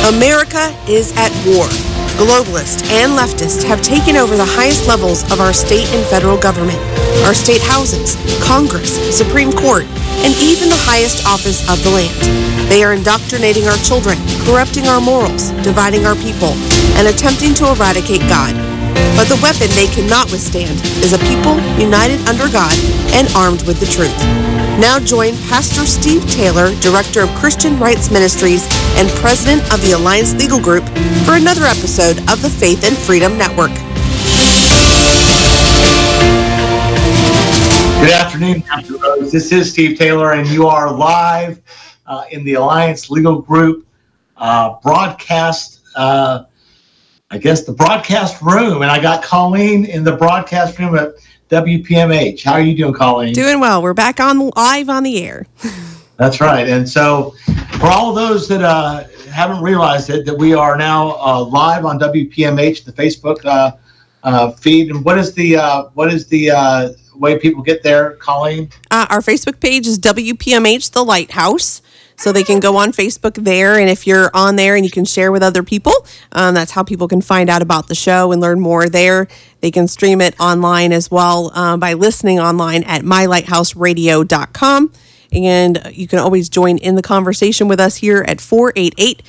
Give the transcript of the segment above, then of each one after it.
America is at war. Globalists and leftists have taken over the highest levels of our state and federal government, our state houses, Congress, Supreme Court, and even the highest office of the land. They are indoctrinating our children, corrupting our morals, dividing our people, and attempting to eradicate God. But the weapon they cannot withstand is a people united under God and armed with the truth. Now join Pastor Steve Taylor, Director of Christian Rights Ministries and President of the Alliance Legal Group, for another episode of the Faith and Freedom Network. Good afternoon, Pastor Rose. This is Steve Taylor, and you are live in the Alliance Legal Group broadcast, the broadcast room. And I got Colleen in the broadcast room at WPMH. How are you doing, Colleen? Doing well. We're back on live on the air. That's right. And so for all of those that haven't realized it, that we are now live on WPMH, the Facebook feed. And what is the way people get there, Colleen? Our Facebook page is WPMH The Lighthouse. So they can go on Facebook there, and if you're on there and you can share with other people, that's how people can find out about the show and learn more there. They can stream it online as well by listening online at mylighthouseradio.com. And you can always join in the conversation with us here at 488-5299,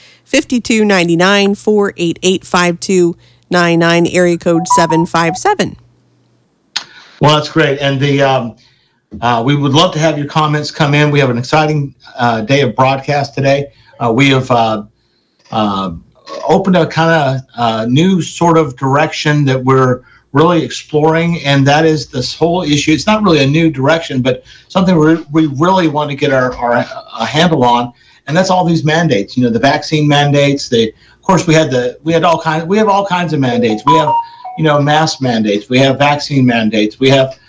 488-5299, area code 757. Well, that's great. And we would love to have your comments come in. We have an exciting day of broadcast today. We have opened a kind of new sort of direction that we're really exploring, and that is this whole issue. It's not really a new direction, but something we really want to get our handle on, and that's all these mandates. You know, the vaccine mandates. Of course, we have all kinds of mandates. We have, mask mandates. We have vaccine mandates. We have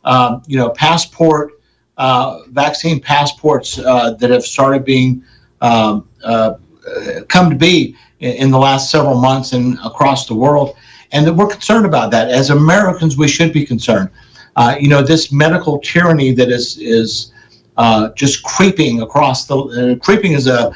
vaccine passports that have started being come to be in the last several months and across the world, and that we're concerned about that. As Americans, we should be concerned. This medical tyranny that is just creeping across creeping is a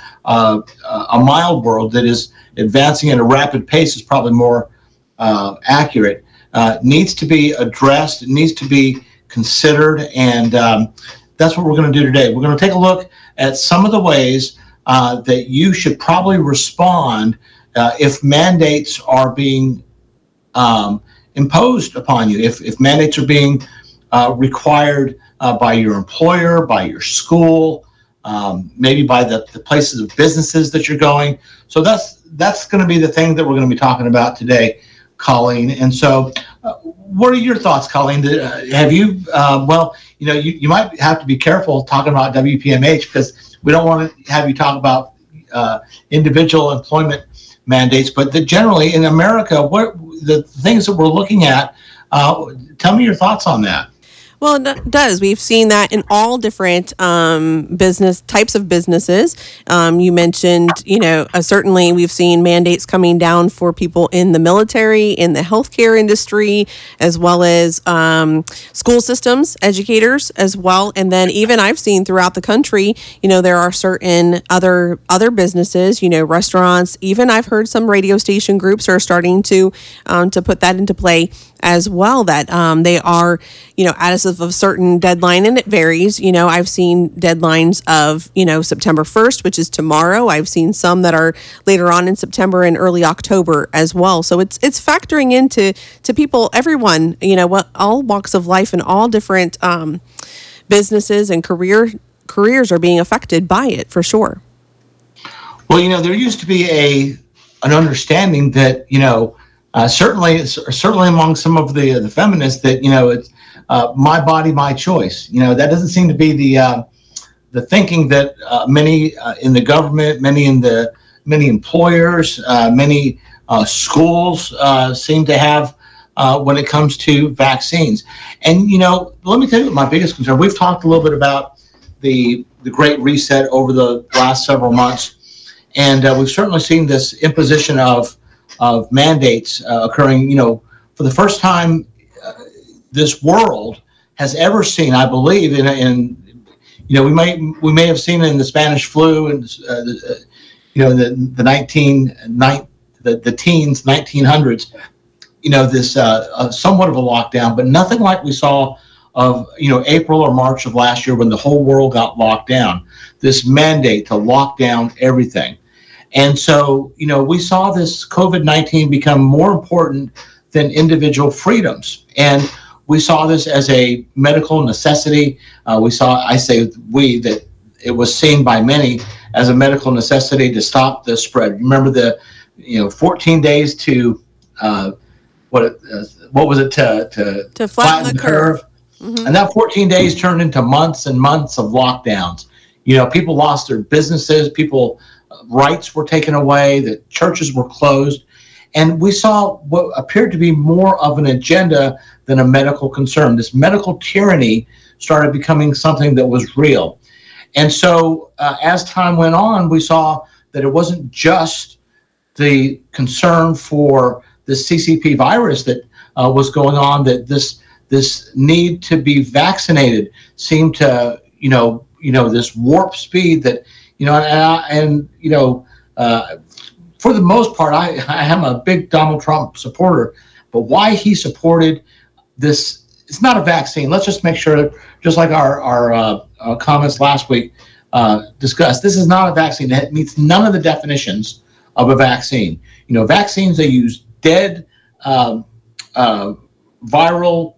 mild word that is advancing at a rapid pace is probably more accurate. Needs to be addressed. It needs to be considered, and that's what we're going to do today. We're going to take a look at some of the ways that you should probably respond if mandates are being imposed upon you, if mandates are being required by your employer, by your school, maybe by the places of businesses that you're going. So that's going to be the thing that we're going to be talking about today, Colleen. And so what are your thoughts, Colleen? Have you, you might have to be careful talking about WPMH because we don't want to have you talk about individual employment mandates, but generally in America, what the things that we're looking at, tell me your thoughts on that. Well, it does. We've seen that in all different business types of businesses. You mentioned, certainly we've seen mandates coming down for people in the military, in the healthcare industry, as well as school systems, educators as well. And then even I've seen throughout the country, there are certain other businesses, restaurants. Even I've heard some radio station groups are starting to put that into play as well, that they are, at a certain deadline, and it varies. I've seen deadlines of, September 1st, which is tomorrow. I've seen some that are later on in September and early October as well. So it's factoring into people, everyone, all walks of life and all different businesses and careers are being affected by it for sure. Well, there used to be an understanding that, certainly among some of the feminists that, it's my body, my choice. That doesn't seem to be the thinking that many in the government, many employers, many schools seem to have when it comes to vaccines. And, let me tell you what my biggest concern. We've talked a little bit about the Great Reset over the last several months, and we've certainly seen this imposition of mandates occurring, for the first time this world has ever seen, I believe, we may have seen it in the Spanish flu and the teens, 1900s, this somewhat of a lockdown, but nothing like we saw of April or March of last year when the whole world got locked down. This mandate to lock down everything. And so, we saw this COVID-19 become more important than individual freedoms. And we saw this as a medical necessity. That it was seen by many as a medical necessity to stop the spread. Remember the, 14 days to, what was it, to flatten the curve. Mm-hmm. And that 14 days turned into months and months of lockdowns. People lost their businesses, rights were taken away, the churches were closed. And we saw what appeared to be more of an agenda than a medical concern. This medical tyranny started becoming something that was real. And so as time went on, we saw that it wasn't just the concern for the CCP virus that was going on, that this need to be vaccinated seemed to, this warp speed that, for the most part, I am a big Donald Trump supporter, but why he supported this, it's not a vaccine. Let's just make sure, just like our comments last week discussed, this is not a vaccine. It meets none of the definitions of a vaccine. Vaccines, they use dead viral,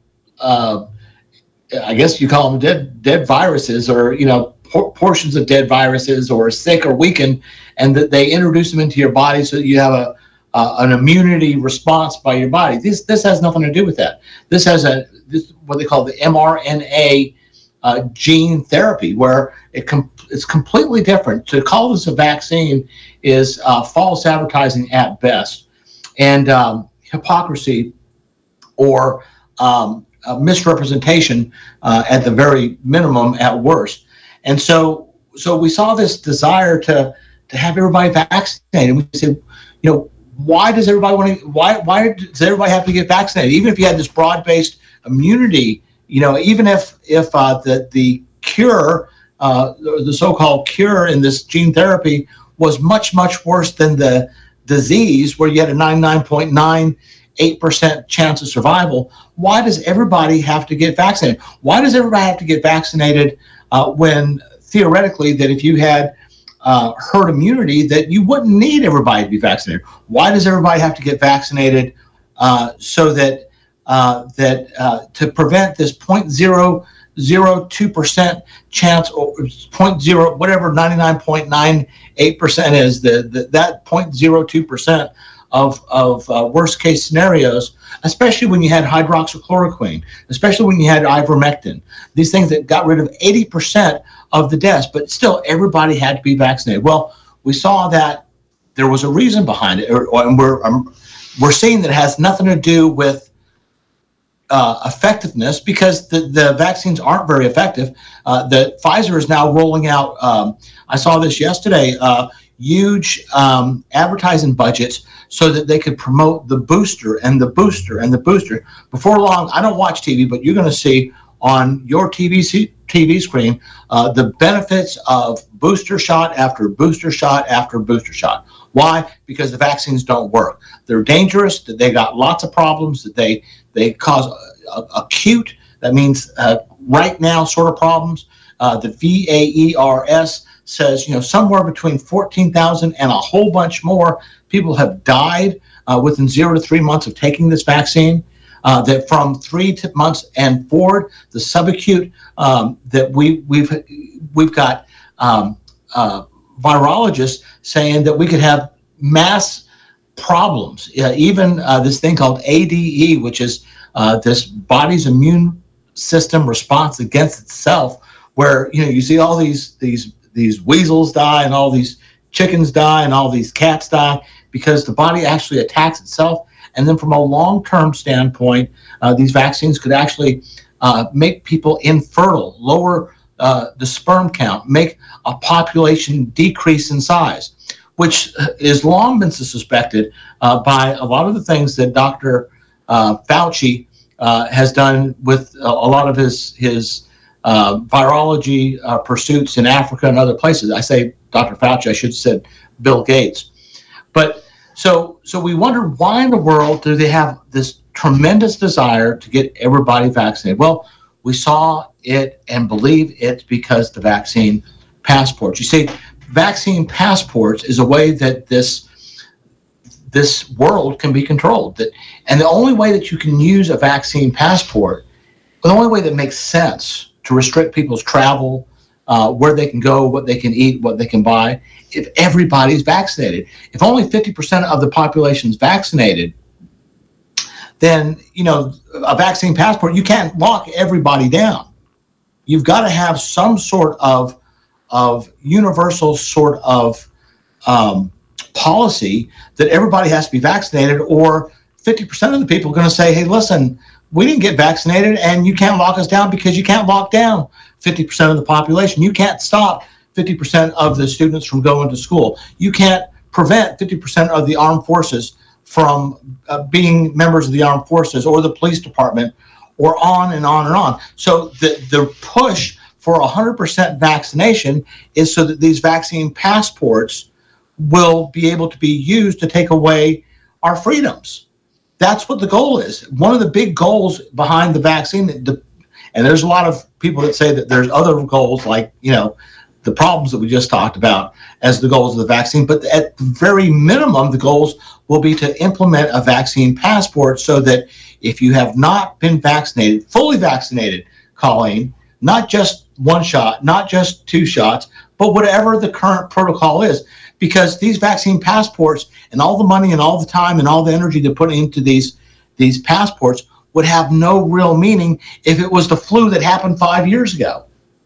I guess you call them dead viruses, or, portions of dead viruses, or sick or weakened, and that they introduce them into your body so that you have an immunity response by your body. This has nothing to do with that. This has what they call the mRNA gene therapy, where it's completely different. To call this a vaccine is false advertising at best, and hypocrisy or misrepresentation at the very minimum at worst. And so we saw this desire to have everybody vaccinated. We said, why does everybody why does everybody have to get vaccinated? Even if you had this broad-based immunity, even if the cure, the so-called cure in this gene therapy was much, much worse than the disease, where you had a 99.98% chance of survival, why does everybody have to get vaccinated? Why does everybody have to get vaccinated when theoretically that if you had herd immunity, that you wouldn't need everybody to be vaccinated? Why does everybody have to get vaccinated so that to prevent this 0.002% chance, or 0.0 whatever 99.98% is, that 0.02% of worst case scenarios, especially when you had hydroxychloroquine, especially when you had ivermectin, these things that got rid of 80% of the deaths, but still everybody had to be vaccinated. Well, we saw that there was a reason behind it, and we're seeing that it has nothing to do with effectiveness, because the vaccines aren't very effective. The Pfizer is now rolling out, I saw this yesterday, huge advertising budgets so that they could promote the booster and the booster and the booster. Before long, I don't watch TV, but you're going to see on your TV screen the benefits of booster shot after booster shot after booster shot. Why? Because the vaccines don't work. They're dangerous, that they got lots of problems, that they cause acute, that means right now sort of problems. The VAERS says, somewhere between 14,000 and a whole bunch more people have died within 0 to 3 months of taking this vaccine. That from 3 months and forward, the subacute, that we've got virologists saying that we could have mass problems. Even this thing called ADE, which is this body's immune system response against itself, where you see all these weasels die, and all these chickens die, and all these cats die, because the body actually attacks itself. And then from a long-term standpoint, these vaccines could actually make people infertile, lower the sperm count, make a population decrease in size, which has long been suspected by a lot of the things that Dr. Fauci has done with a lot of his virology pursuits in Africa and other places. I say Dr. Fauci, I should have said Bill Gates. But so we wonder, why in the world do they have this tremendous desire to get everybody vaccinated? Well, we saw it and believe it's because the vaccine passports. You see, vaccine passports is a way that this world can be controlled. And the only way that you can use a vaccine passport, the only way that makes sense to restrict people's travel, where they can go, what they can eat, what they can buy, if everybody's vaccinated. If only 50% of the population is vaccinated, then, a vaccine passport, you can't lock everybody down. You've got to have some sort of universal sort of policy that everybody has to be vaccinated, or 50% of the people are going to say, hey, listen, we didn't get vaccinated and you can't lock us down, because you can't lock down 50% of the population. You can't stop 50% of the students from going to school. You can't prevent 50% of the armed forces from being members of the armed forces or the police department, or on and on and on. So the push for 100% vaccination is so that these vaccine passports will be able to be used to take away our freedoms. That's what the goal is. One of the big goals behind the vaccine, and there's a lot of people that say that there's other goals, like, the problems that we just talked about as the goals of the vaccine, but at the very minimum, the goals will be to implement a vaccine passport, so that if you have not been vaccinated, fully vaccinated, Colleen, not just one shot, not just two shots, but whatever the current protocol is, because these vaccine passports and all the money and all the time and all the energy they're putting into these passports would have no real meaning if it was the flu that happened 5 years ago.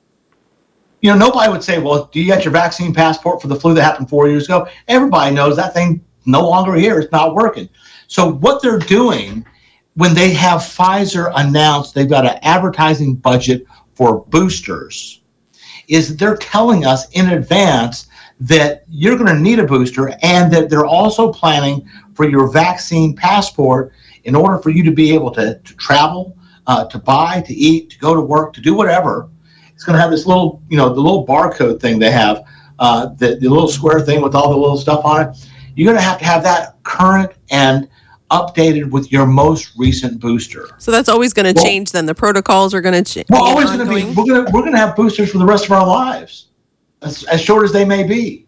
Nobody would say, well, do you get your vaccine passport for the flu that happened 4 years ago? Everybody knows that thing no longer here. It's not working. So what they're doing, when they have Pfizer announced they've got an advertising budget for boosters, is they're telling us in advance that you're going to need a booster, and that they're also planning for your vaccine passport in order for you to be able to travel, to buy, to eat, to go to work, to do whatever. It's going to have this little, the little barcode thing they have, the little square thing with all the little stuff on it. You're going to have that current and updated with your most recent booster. So that's always going to change. Then the protocols are going to change. We're always going to be. We're going to have boosters for the rest of our lives, as short as they may be.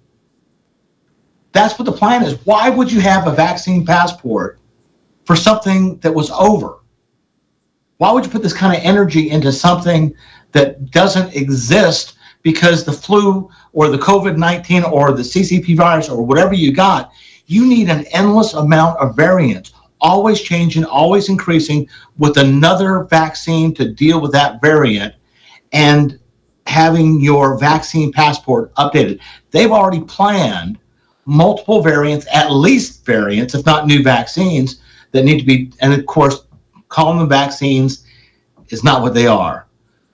That's what the plan is. Why would you have a vaccine passport for something that was over? Why would you put this kind of energy into something that doesn't exist because the flu or the COVID-19 or the CCP virus or whatever you got? You need an endless amount of variants, always changing, always increasing, with another vaccine to deal with that variant, and having your vaccine passport updated. They've already planned multiple variants, at least variants, if not new vaccines, that need to be, and of course, calling them vaccines is not what they are.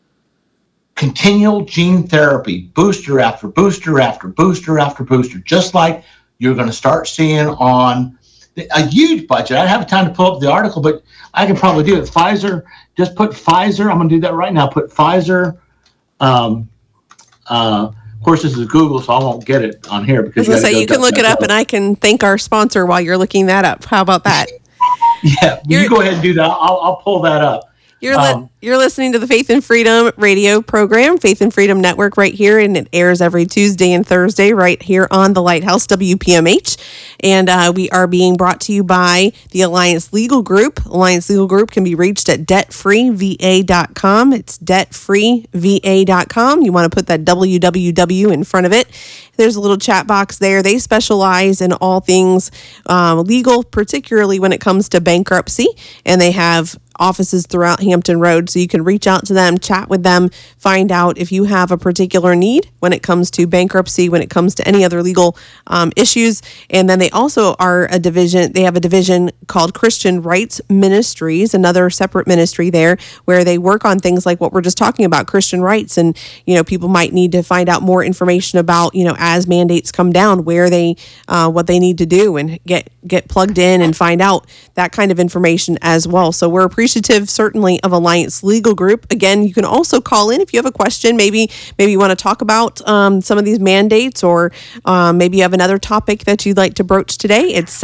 Continual gene therapy, booster after booster after booster after booster, just like you're going to start seeing on a huge budget. I don't have time to pull up the article, but I can probably do it. Pfizer, just put Pfizer. I'm going to do that right now. Put Pfizer. Of course, this is Google, so I won't get it on here, because you can look it up, and I can thank our sponsor while you're looking that up. How about that? Yeah, you go ahead and do that. I'll pull that up. You're listening to the Faith and Freedom radio program, Faith and Freedom Network, right here, and it airs every Tuesday and Thursday right here on the Lighthouse WPMH. And we are being brought to you by the Alliance Legal Group. Alliance Legal Group can be reached at debtfreeva.com. It's debtfreeva.com. You want to put that www in front of it. There's a little chat box there. They specialize in all things legal, particularly when it comes to bankruptcy, and they have offices throughout Hampton Road, so you can reach out to them, chat with them, find out if you have a particular need when it comes to bankruptcy, when it comes to any other legal issues. And then they also are a division. They have a division called Christian Rights Ministries, another separate ministry there, where they work on things like what we're just talking about, Christian rights. And people might need to find out more information about as mandates come down, where they what they need to do, and get plugged in and find out that kind of information as well. So we're appreciative appreciative, certainly, of Alliance Legal Group. Again, you can also call in if you have a question. Maybe you want to talk about some of these mandates, or maybe you have another topic that you'd like to broach today. It's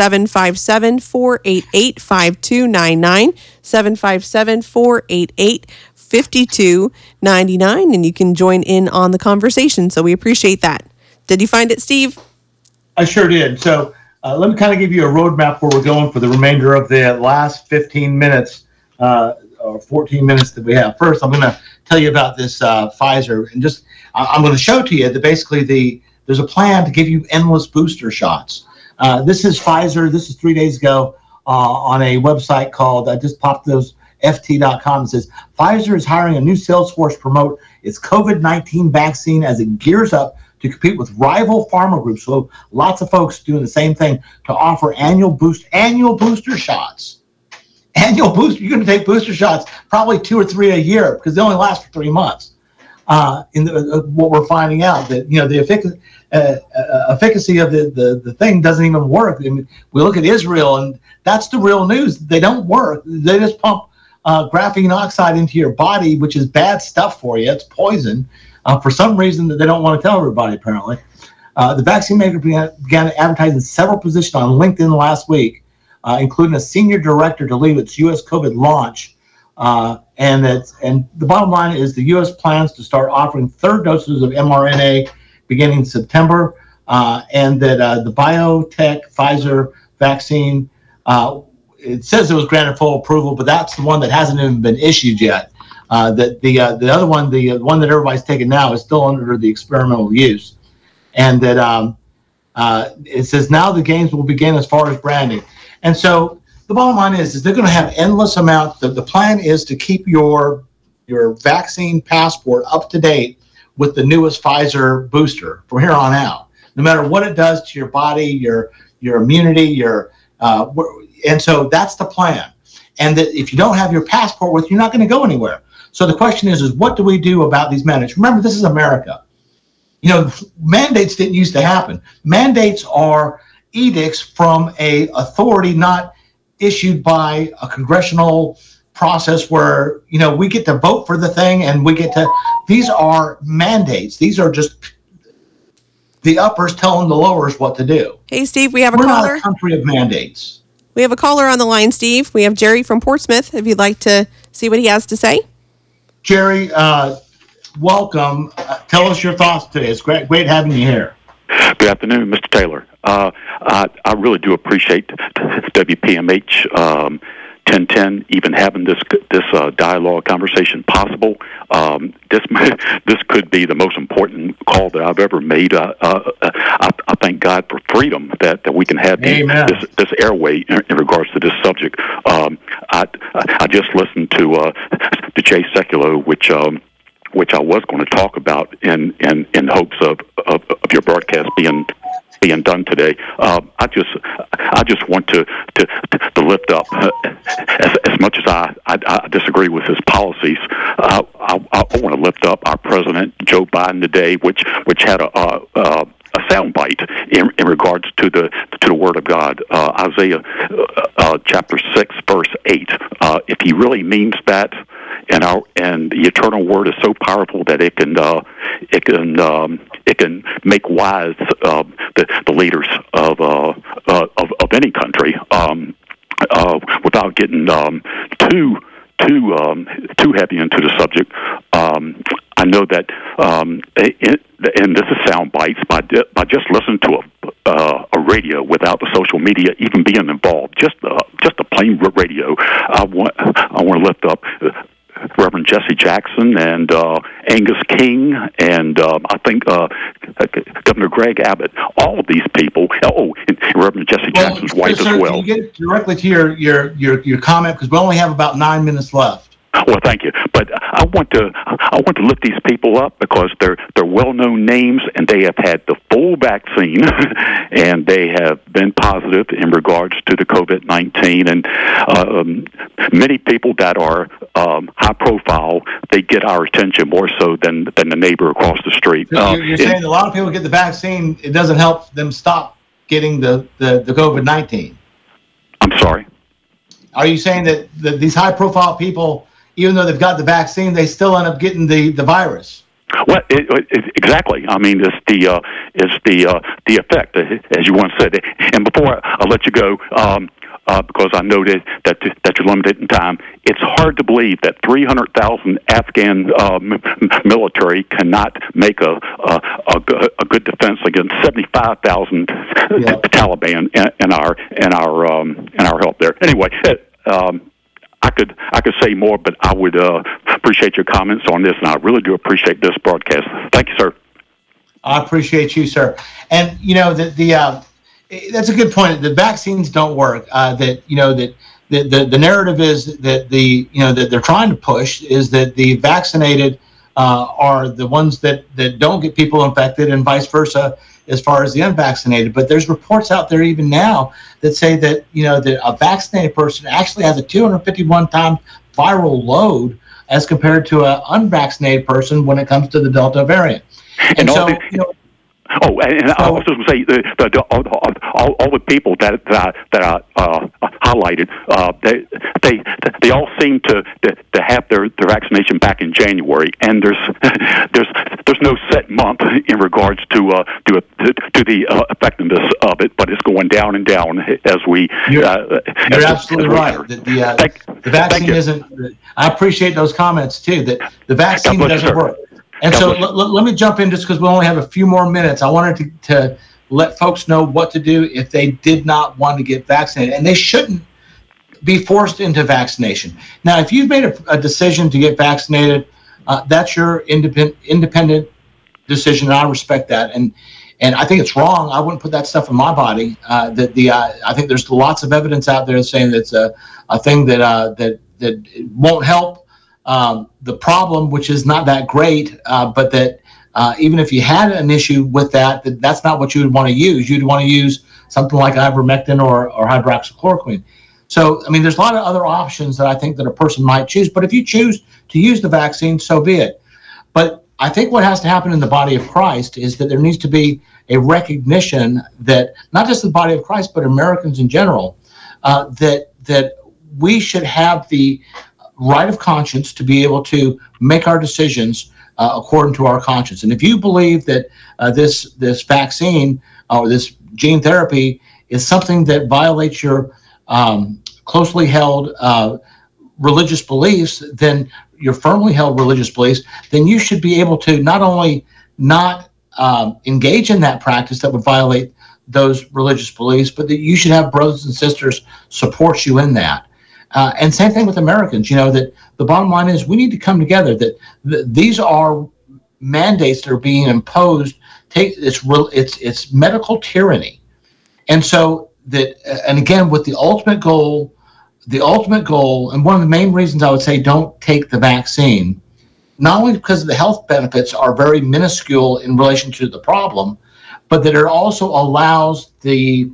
757-488-5299, 757-488-5299, and you can join in on the conversation. So we appreciate that. Did you find it, Steve? I sure did. So let me kind of give you a roadmap where we're going for the remainder of the last 15 minutes or 14 minutes that we have. First, I'm going to tell you about this Pfizer, and just I'm going to show to you that basically there's a plan to give you endless booster shots. This is Pfizer. This is 3 days ago on a website called, I just popped those, ft.com. It says, Pfizer is hiring a new sales force to promote its COVID-19 vaccine as it gears up to compete with rival pharma groups. So lots of folks doing the same thing to offer annual booster shots. Annual booster, you're going to take booster shots, probably 2 or 3 a year, because they only last for 3 months. What we're finding out that the efficacy of the thing doesn't even work. I mean, we look at Israel, and that's the real news. They don't work. They just pump graphene oxide into your body, which is bad stuff for you. It's poison. For some reason that they don't want to tell everybody, apparently. The vaccine maker began advertising several positions on LinkedIn last week, including a senior director to lead its U.S. COVID launch. And the bottom line is the U.S. plans to start offering third doses of mRNA beginning in September, and that the biotech Pfizer vaccine, it says it was granted full approval, but that's the one that hasn't even been issued yet. That the other one, the one that everybody's taking now, is still under the experimental use, and that it says now the games will begin as far as branding. And so the bottom line is they're going to have endless amounts. The plan is to keep your vaccine passport up to date with the newest Pfizer booster from here on out, no matter what it does to your body, your immunity, and so that's the plan. And that if you don't have your passport with you, you're not going to go anywhere. So the question is what do we do about these mandates? Remember, this is America. Mandates didn't used to happen. Mandates are edicts from a authority not issued by a congressional process where, we get to vote for the thing and these are mandates. These are just the uppers telling the lowers what to do. Hey, Steve, we have a caller. caller. We're not a country of mandates. We have a caller on the line, Steve. We have Jerry from Portsmouth, if you'd like to see what he has to say. Jerry, welcome. Tell us your thoughts today. It's great having you here. Good afternoon, Mr. Taylor. I really do appreciate WPMH 1010 even having this dialogue conversation possible. This could be the most important call that I've ever made. I thank God for freedom that we can have this airway in regards to this subject. I just listened to Jay Sekulow, which I was going to talk about in hopes of your broadcast being done today. I just want to lift up, as much as I disagree with his policies. I want to lift up our President Joe Biden today, which had a soundbite in regards to the Word of God, Isaiah chapter 6, verse 8. If he really means that, and the eternal Word is so powerful that it can make wise the leaders of any country, without getting too heavy into the subject. I know that, and this is sound bites, by just listening to a radio without the social media even being involved, just a plain radio. I want to lift up Reverend Jesse Jackson and Angus King and I think Governor Greg Abbott. All of these people. Oh, and Reverend Jesse Jackson's wife as well. Can you get directly to your comment, because we only have about 9 minutes left. Well, thank you, but I want to lift these people up because they're well-known names and they have had the full vaccine and they have been positive in regards to the COVID-19. And many people that are high profile, they get our attention more so than the neighbor across the street. So you're saying a lot of people get the vaccine, it doesn't help them stop getting the COVID-19. I'm sorry. Are you saying that these high-profile people, even though they've got the vaccine, they still end up getting the virus? Well, exactly. I mean, it's the effect, as you once said. And before I let you go, because I know that you're limited in time, it's hard to believe that 300,000 Afghan military cannot make a good defense against 75,000 Taliban in our help there. Anyway. I could say more, but I would appreciate your comments on this, and I really do appreciate this broadcast. Thank you, sir. I appreciate you, sir. And that's a good point. The vaccines don't work. The narrative is that that they're trying to push is that the vaccinated are the ones that don't get people infected, and vice versa as far as the unvaccinated. But there's reports out there even now that say that that a vaccinated person actually has a 251 time viral load as compared to an unvaccinated person when it comes to the Delta variant. And so, and I was just going to say all the people that I highlighted, they all seem to have their vaccination back in January, and there's no set month in regards to the effectiveness of it, but it's going down and down as we. You're absolutely right. The vaccine isn't. I appreciate those comments too. That the vaccine doesn't work. And so let me jump in just because we only have a few more minutes. I wanted to let folks know what to do if they did not want to get vaccinated. And they shouldn't be forced into vaccination. Now, if you've made a decision to get vaccinated, that's your independent decision, and I respect that. And I think it's wrong. I wouldn't put that stuff in my body. I think there's lots of evidence out there saying that it's a thing that won't help. The problem, which is not that great, but that even if you had an issue with that's not what you would want to use. You'd want to use something like ivermectin or hydroxychloroquine. So, I mean, there's a lot of other options that I think that a person might choose. But if you choose to use the vaccine, so be it. But I think what has to happen in the body of Christ is that there needs to be a recognition that not just the body of Christ, but Americans in general, that we should have the right of conscience to be able to make our decisions according to our conscience. And if you believe that this vaccine or this gene therapy is something that violates your closely held religious beliefs, then your firmly held religious beliefs, then you should be able to not only not engage in that practice that would violate those religious beliefs, but that you should have brothers and sisters support you in that. And same thing with Americans, that the bottom line is we need to come together, that these are mandates that are being imposed. It's medical tyranny. And so and again, with the ultimate goal, and one of the main reasons I would say don't take the vaccine, not only because the health benefits are very minuscule in relation to the problem, but that it also allows the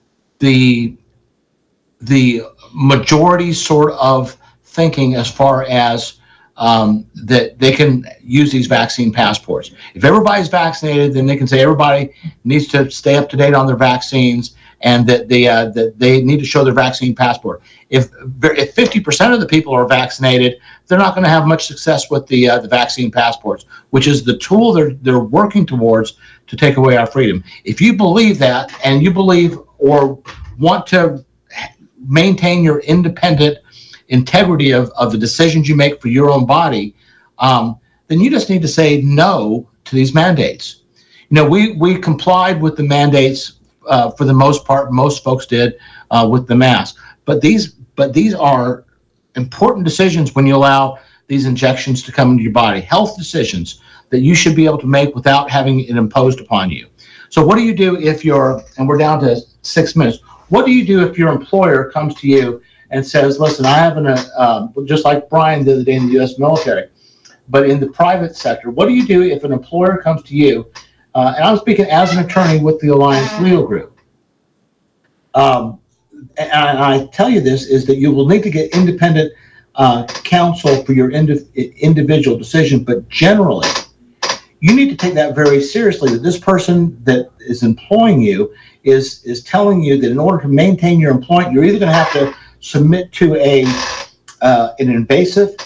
majority sort of thinking as far as that they can use these vaccine passports. If everybody's vaccinated, then they can say everybody needs to stay up to date on their vaccines, and that they need to show their vaccine passport. If 50% of the people are vaccinated, they're not going to have much success with the vaccine passports, which is the tool they're working towards to take away our freedom. If you believe that, and you believe or want to maintain your independent integrity of the decisions you make for your own body, then you just need to say no to these mandates. We complied with the mandates for the most part. Most folks did with the mask, but these are important decisions when you allow these injections to come into your body. Health decisions that you should be able to make without having it imposed upon you. So what do you do if and we're down to 6 minutes. What do you do if your employer comes to you and says, listen, I have just like Brian the other day in the U.S. military, but in the private sector, what do you do if an employer comes to you? And I'm speaking as an attorney with the Alliance Legal Group. And I tell you this is that you will need to get independent counsel for your individual decision, but generally, you need to take that very seriously, that this person that is employing you is telling you that in order to maintain your employment, you're either going to have to submit to an invasive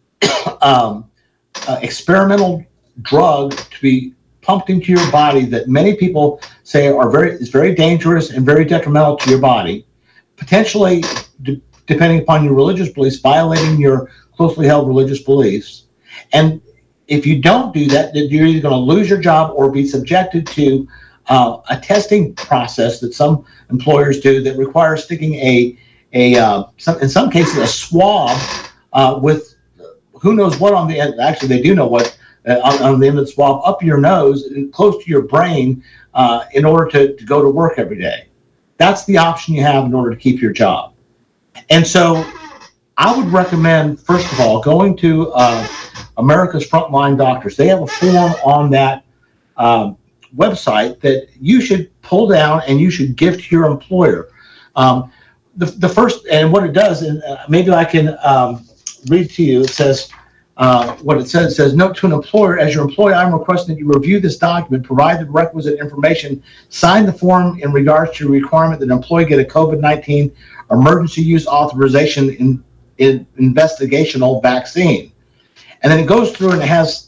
experimental drug to be pumped into your body that many people say is very dangerous and very detrimental to your body, potentially, depending upon your religious beliefs, violating your closely held religious beliefs. And if you don't do that, then you're either going to lose your job or be subjected to a testing process that some employers do that requires sticking in some cases a swab with who knows what on the end. Actually, they do know what on the end of the swab up your nose and close to your brain in order to go to work every day. That's the option you have in order to keep your job. And so I would recommend, first of all, going to America's Frontline Doctors. They have a form on that website that you should pull down and you should give to your employer. The first, and what it does, and maybe I can read to you, it says, what it says, note to an employer, as your employee, I'm requesting that you review this document, provide the requisite information, sign the form in regards to the requirement that an employee get a COVID-19 emergency use authorization in investigational vaccine. And then it goes through and it has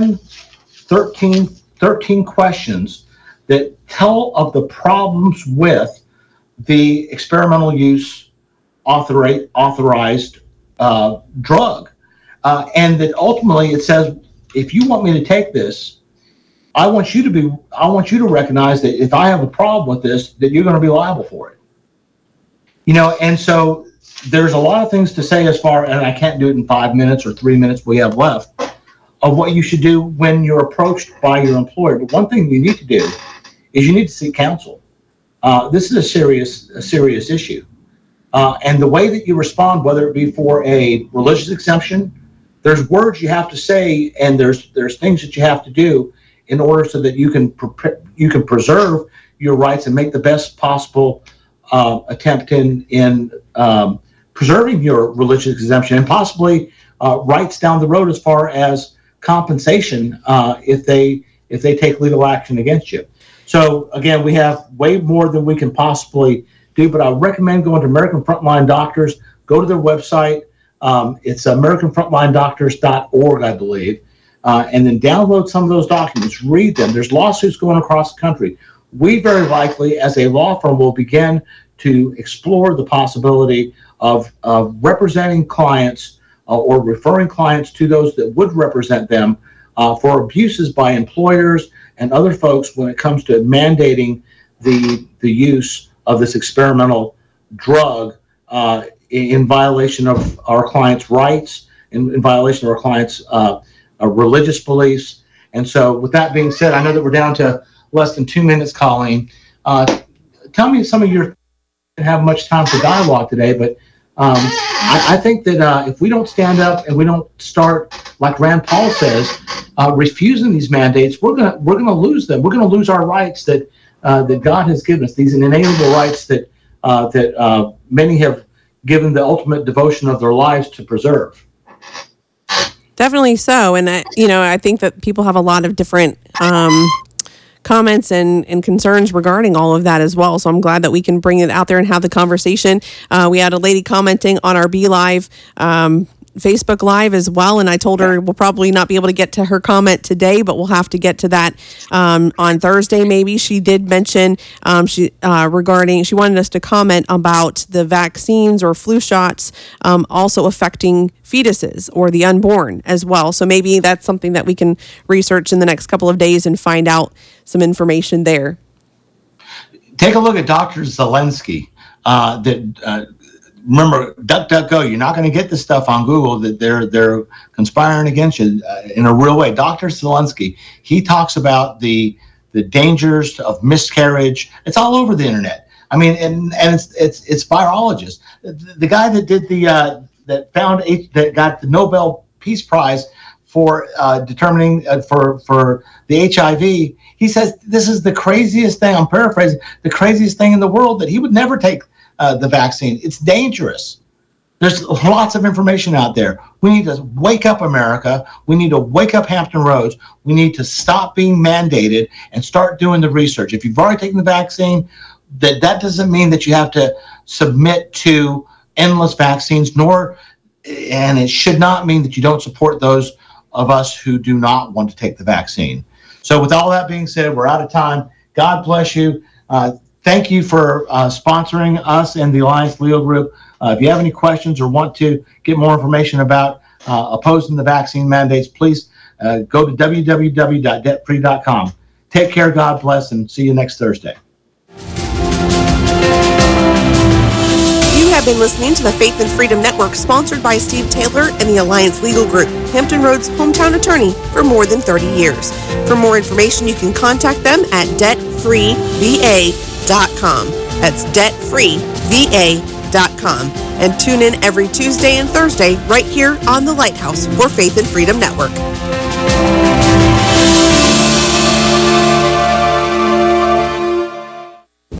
13 questions that tell of the problems with the experimental use authorized drug. And that ultimately it says, if you want me to take this, I want you to recognize that if I have a problem with this, that you're going to be liable for it. And so there's a lot of things to say as far, and I can't do it in 5 minutes or 3 minutes we have left, of what you should do when you're approached by your employer. But one thing you need to do is you need to seek counsel. This is a serious issue. And the way that you respond, whether it be for a religious exemption, there's words you have to say, and there's things that you have to do in order so that you can preserve your rights and make the best possible attempt in preserving your religious exemption, and possibly rights down the road as far as compensation if they take legal action against you. So again, we have way more than we can possibly do, but I recommend going to American Frontline Doctors. Go to their website. It's AmericanFrontlineDoctors.org, I believe, and then download some of those documents. Read them. There's lawsuits going across the country. We very likely, as a law firm, will begin to explore the possibility of representing clients or referring clients to those that would represent them for abuses by employers and other folks when it comes to mandating the use of this experimental drug in violation of our clients' rights, in violation of our clients' religious beliefs. And so with that being said, I know that we're down to less than 2 minutes, Colleen. Tell me some of your, didn't have much time for dialogue today, but I think that if we don't stand up and we don't start, like Rand Paul says, refusing these mandates, we're gonna lose them. We're gonna lose our rights that God has given us, these inalienable rights that many have given the ultimate devotion of their lives to preserve. Definitely so. And I think that people have a lot of different comments and concerns regarding all of that as well. So I'm glad that we can bring it out there and have the conversation. We had a lady commenting on our Be Live Facebook Live as well, and I told her we'll probably not be able to get to her comment today, but we'll have to get to that on Thursday maybe. She did mention she wanted us to comment about the vaccines or flu shots also affecting fetuses or the unborn as well. So maybe that's something that we can research in the next couple of days and find out some information there. Take a look at Dr. Zelensky. Remember, DuckDuckGo, you're not going to get this stuff on Google that they're conspiring against you in a real way. Dr. Zelensky, he talks about the dangers of miscarriage. It's all over the internet. I mean, and it's virologists. The guy that did that got the Nobel Peace Prize for determining for the HIV, he says this is the craziest thing. I'm paraphrasing, the craziest thing in the world, that he would never take the vaccine. It's dangerous. There's lots of information out there. We need to wake up America. We need to wake up Hampton Roads. We need to stop being mandated and start doing the research. If you've already taken the vaccine, that doesn't mean that you have to submit to endless vaccines, and it should not mean that you don't support those of us who do not want to take the vaccine. So with all that being said, we're out of time. God bless you. Thank you for sponsoring us and the Alliance Legal Group. If you have any questions or want to get more information about opposing the vaccine mandates, please go to www.debtfree.com. Take care, God bless, and see you next Thursday. You have been listening to the Faith and Freedom Network, sponsored by Steve Taylor and the Alliance Legal Group, Hampton Roads' hometown attorney for more than 30 years. For more information, you can contact them at debtfreeva.com. That's debtfreeva.com. And tune in every Tuesday and Thursday right here on the Lighthouse for Faith and Freedom Network.